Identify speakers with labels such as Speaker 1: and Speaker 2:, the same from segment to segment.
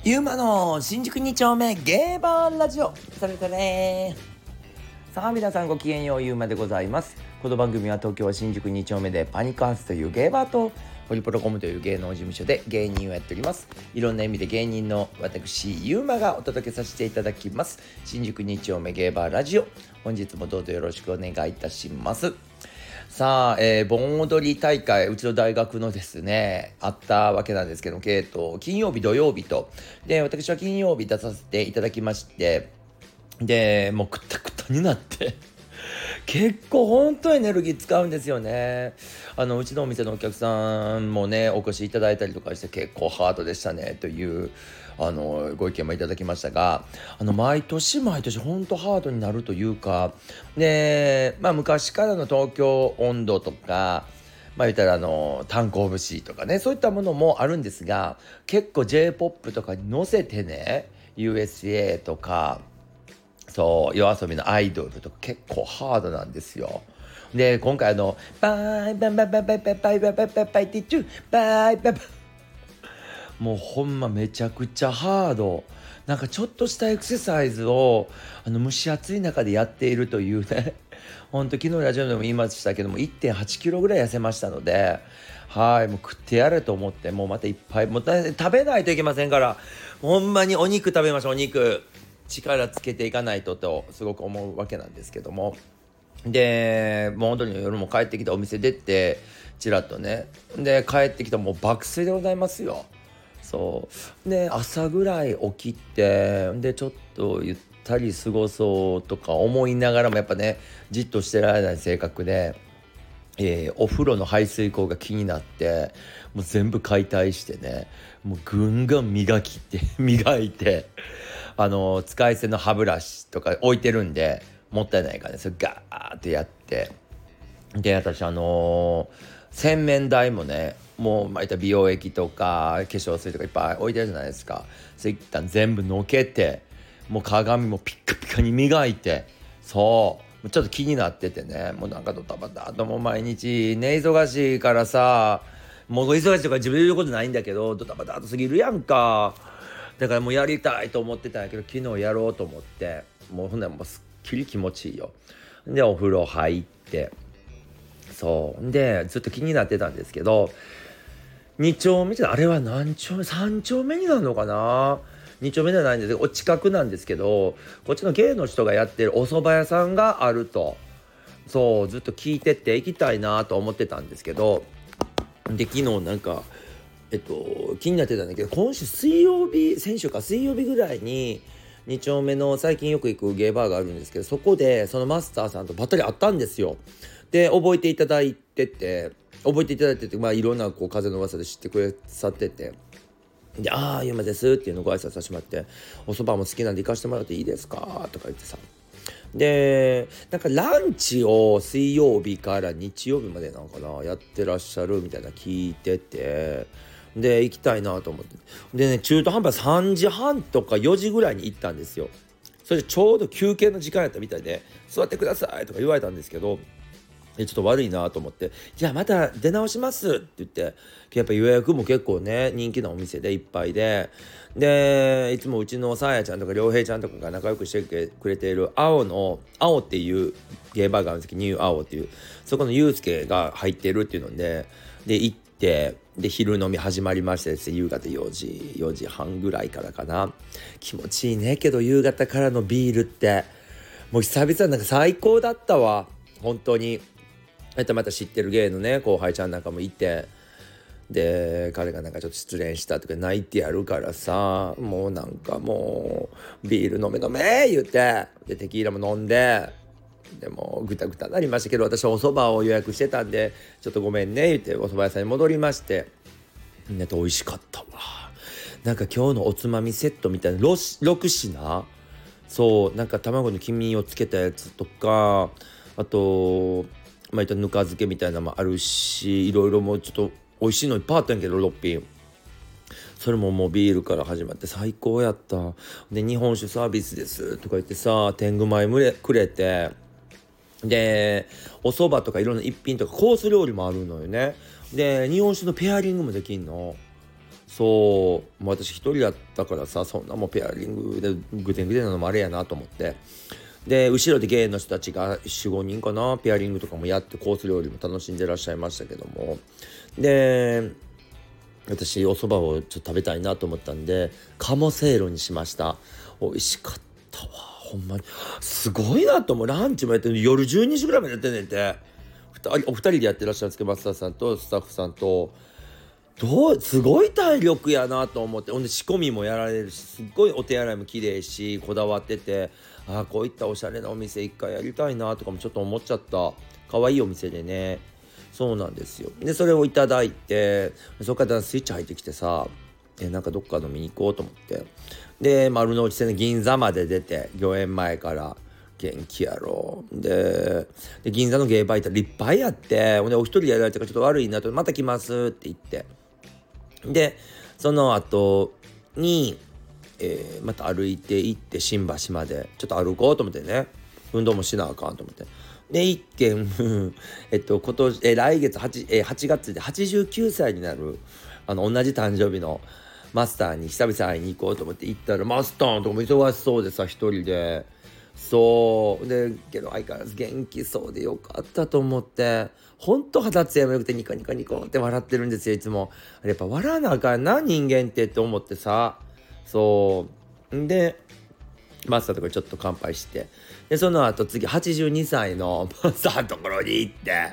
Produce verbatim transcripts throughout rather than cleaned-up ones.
Speaker 1: ゆうまの新宿に丁目ゲーバーラジオ、それぞれ。さあ皆さんごきげんよう、ゆうまでございます。この番組は東京新宿に丁目でパニックハウスというゲーバーとホリプロコムという芸能事務所で芸人をやっております。いろんな意味で芸人の私ゆうまがお届けさせていただきます。新宿に丁目ゲーバーラジオ、本日もどうぞよろしくお願いいたします。さあ、えー、盆踊り大会、うちの大学のですね、あったわけなんですけど、えーと、金曜日、土曜日と、で、私は金曜日出させていただきまして、で、もうくったくたになって、結構本当エネルギー使うんですよね。あのうちのお店のお客さんもねお越しいただいたりとかして結構ハードでしたねというあのご意見もいただきましたが、あの毎年毎年本当ハードになるというかで、まあ昔からの東京音頭とかまあ言ったらあの炭鉱節とかね、そういったものもあるんですが、結構 J-ポップ とかに乗せてね ユーエスエー とかそう夜遊びのアイドルとか結構ハードなんですよ。で今回あのバイバイバイバイバイバイバイバイバイバイバイティチュバイバイバイもうほんまめちゃくちゃハード、なんかちょっとしたエクササイズをあの蒸し暑い中でやっているというねほんと昨日ラジオでも言いましたけども いってんはちキロぐらい痩せましたので、はいもう食ってやれと思ってもうまたいっぱいもう食べないといけませんから、ほんまにお肉食べましょう。お肉力つけていかないととすごく思うわけなんですけども、でもう本当に夜も帰ってきてお店出てちらっとねで帰ってきたらもう爆睡でございますよ。そうで朝ぐらい起きてでちょっとゆったり過ごそうとか思いながらもやっぱねじっとしてられない性格で、えー、お風呂の排水口が気になってもう全部解体してねもうぐんぐん磨きって磨いてあの使い捨ての歯ブラシとか置いてるんでもったいないからねそれガーってやって、で私あのー洗面台もねもう毎回美容液とか化粧水とかいっぱい置いてるじゃないですか。それ一旦全部のけてもう鏡もピッカピカに磨いて、そうちょっと気になっててね、もうなんかドタバタともう毎日ね忙しいからさ、もう忙しいとか自分で言うことないんだけどドタバタとすぎるやんか。だからもうやりたいと思ってたんやけど昨日やろうと思ってもうほんならもうすっきり気持ちいいよ。でお風呂入ってそうでずっと気になってたんですけど、に丁目ってあれは何丁目さん丁目になるのかな、に丁目じゃないんですけどお近くなんですけど、こっちの芸の人がやってるお蕎麦屋さんがあると、そうずっと聞いてて行きたいなと思ってたんですけど、で昨日なんかえっと気になってたんだけど今週水曜日先週か水曜日ぐらいにに丁目の最近よく行くゲーバーがあるんですけど、そこでそのマスターさんとばったり会ったんですよ。で覚えていただいてて覚えていただいててまあいろんなこう風の噂で知ってくださってて、でああゆうまですっていうのをご挨拶させてもらって、お蕎麦も好きなんで行かせてもらっていいですかとか言ってさ、でなんかランチを水曜日から日曜日までなのかなやってらっしゃるみたいな聞いてて、で行きたいなと思ってでね中途半端さんじはんとかよじぐらいに行ったんですよ。それでちょうど休憩の時間やったみたいで座ってくださいとか言われたんですけど、ちょっと悪いなと思ってじゃあまた出直しますって言って、やっぱ予約も結構ね人気なお店でいっぱいで、でいつもうちのさあやちゃんとかりょうへいちゃんとかが仲良くしてくれている青の青っていうゲーバーがあるんですけどニュー青っていうそこのゆうすけが入ってるっていうのでで行ってで昼飲み始まりましてですね、夕方よじよじはんぐらいからかな。気持ちいいねけど夕方からのビールってもう久々なんか最高だったわ本当に。またまた知ってる芸のね後輩ちゃんなんかもいて、で彼がなんかちょっと失恋したとか泣いてやるからさ、もうなんかもうビール飲め飲め言ってでテキーラも飲んで、でもぐたぐたなりましたけど私お蕎麦を予約してたんでちょっとごめんね言ってお蕎麦屋さんに戻りまして、みんなと美味しかったわ。なんか今日のおつまみセットみたいなろく品、そうなんか卵の黄身をつけたやつとかあとまあ、ぬか漬けみたいなのもあるしいろいろもうちょっと美味しいのいっぱいあったんやけどろっぴん、それももうビールから始まって最高やった。で日本酒サービスですとか言ってさ天狗米くれて、でお蕎麦とかいろんな一品とかコース料理もあるのよね。で日本酒のペアリングもできんの。 そうもう私一人だったからさ、そんなもうペアリングでグテングテンなのもあれやなと思って、で後ろでゲイの人たちが よん,ご 人かな、ペアリングとかもやってコース料理も楽しんでらっしゃいましたけども、で私お蕎麦をちょっと食べたいなと思ったんで鴨せいろにしました。美味しかったわ、ほんまにすごいなと思う。ランチもやってる、夜じゅうにじぐらいまでやってんねんて。お二人でやってらっしゃるんですけど、マスターさんとスタッフさんと、どうすごい体力やなと思って、ほんで仕込みもやられるし、すっごいお手洗いも綺麗しこだわってて、ああこういったおしゃれなお店一回やりたいなとかもちょっと思っちゃった。可愛いお店でね。そうなんですよ。でそれをいただいて、そこからスイッチ入ってきてさ、えなんかどっか飲みに行こうと思って、で丸の内線の銀座まで出て、御苑前から元気やろでで銀座のゲイバー行ったらいっぱいあって、ほんでお一人でやられてからちょっと悪いなと、また来ますって言って、でその後に、えー、また歩いて行って新橋までちょっと歩こうと思ってね、運動もしなあかんと思って、で一軒えっと今年、え来月 8,、えー、はちがつではちじゅうきゅうさいになるあの同じ誕生日のマスターに久々会いに行こうと思って行ったら、マスターとかも忙しそうでさ、一人で、そうでけど相変わらず元気そうでよかったと思って、ほんと肌ツヤもよくてニコニコニコって笑ってるんですよいつも。あれやっぱ笑わなあかんな人間ってって思ってさ、そうんでマスターとかちょっと乾杯して、でその後次はちじゅうにさいのマスターのところに行って、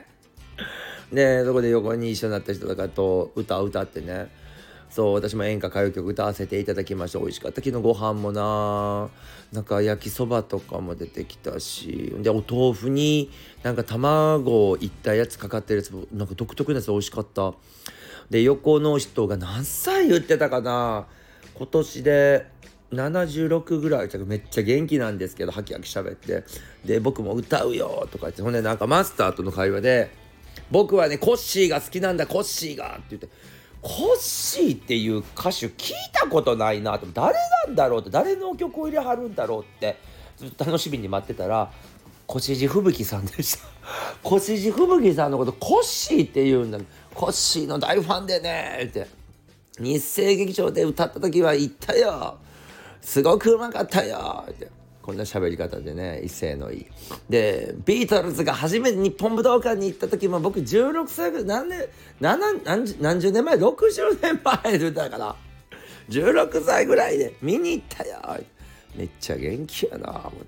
Speaker 1: でそこで横に一緒になった人とかと歌を歌ってね、そう私も演歌歌謡曲歌わせていただきました。美味しかった。昨日ご飯もな、なんか焼きそばとかも出てきたし、でお豆腐になんか卵をいったやつかかってるやつ、なんか独特なやつ美味しかった。で横の人が何歳言ってたかな、今年でななじゅうろくぐらい、めっちゃ元気なんですけどハキハキ喋って、で僕も歌うよとか言って、ほんでなんかマスターとの会話で、僕はねコッシーが好きなんだコッシーがって言って、コッシーっていう歌手聞いたことないなと、誰なんだろうって、誰の曲を入れはるんだろうってずっと楽しみに待ってたら、越路吹雪さんでした越路吹雪さんのことコッシーって言うんだ、コッシーの大ファンでねって、日生劇場で歌った時は言ったよ、すごくうまかったよって、こんな喋り方でね、威勢のいい。でビートルズが初めて日本武道館に行った時も僕じゅうろくさいぐらい、何年何何何十年前、ろくじゅうねんまえでだからじゅうろくさいぐらいで見に行ったよ、めっちゃ元気やな思って、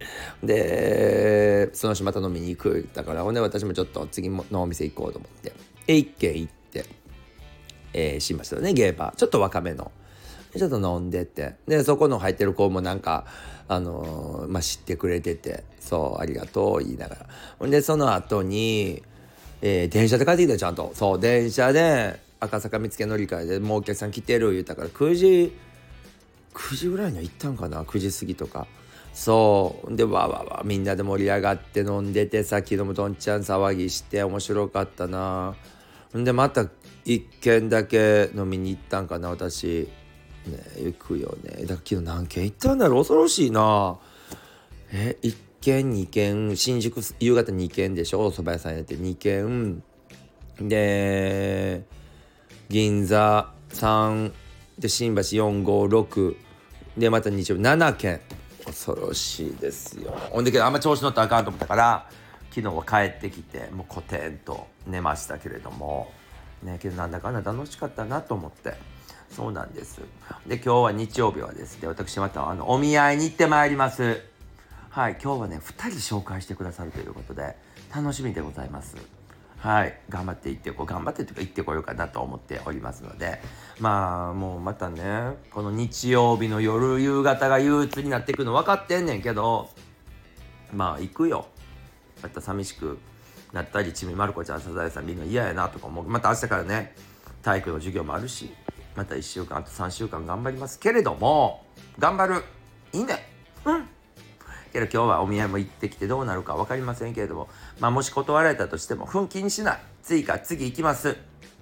Speaker 1: でその日また飲みに行くだから、ほんで私もちょっと次のお店行こうと思ってえ一軒行って、えー、しましたね、ゲーバーちょっと若めのちょっと飲んでて、でそこの入ってる子もなんかあのー、まあ知ってくれてて、そうありがとう言いながら、ほんでその後に、えー、電車で帰ってきたよちゃんと。そう電車で赤坂見附乗り換えでもうお客さん来てる言ったから、くじくじぐらいには行ったんかな、くじ過ぎとか。そうでわわわみんなで盛り上がって飲んでてさ、昨日もどんちゃん騒ぎして面白かったな。んでまた一軒だけ飲みに行ったんかな私ね、行くよね。だけど何軒行ったんだろう、恐ろしいな。えいっけんにけん、新宿夕方にけんでしょ、お蕎麦屋さんやってにけんで、銀座さんで、新橋よんごろくで、また日曜日ななけん、恐ろしいですよ。ほんでけどあんま調子乗ったらあかんと思ったから、昨日は帰ってきてもうコテンと寝ましたけれどもね、けどなんだかんだ楽しかったなと思って。そうなんです。で今日は日曜日はですね、私またあのお見合いに行ってまいります。はい、今日はねふたり紹介してくださるということで楽しみでございます。はい、頑張って行ってこう頑張ってというか行ってこようかなと思っておりますので、まあもうまたねこの日曜日の夜夕方が憂鬱になっていくの分かってんねんけど、まあ行くよ。また寂しくなったり、ちびまる子ちゃんサザエさん見るの嫌やなとか思う。また明日からね体育の授業もあるし、またいっしゅうかんあとさんしゅうかん頑張りますけれども、頑張るいいねうんけど今日はお見合いも行ってきてどうなるか分かりませんけれども、まあもし断られたとしても奮起にしない、次か次行きます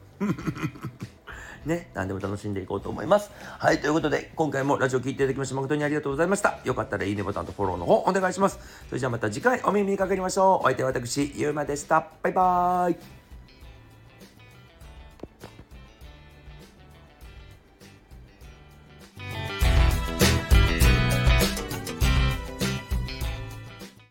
Speaker 1: ね、何でも楽しんでいこうと思います。はい、ということで今回もラジオ聞いていただきまして誠にありがとうございました。よかったらいいねボタンとフォローの方お願いします。それじゃあまた次回お耳にかかりましょう。お相手は私ゆうまでした。バイバーイ。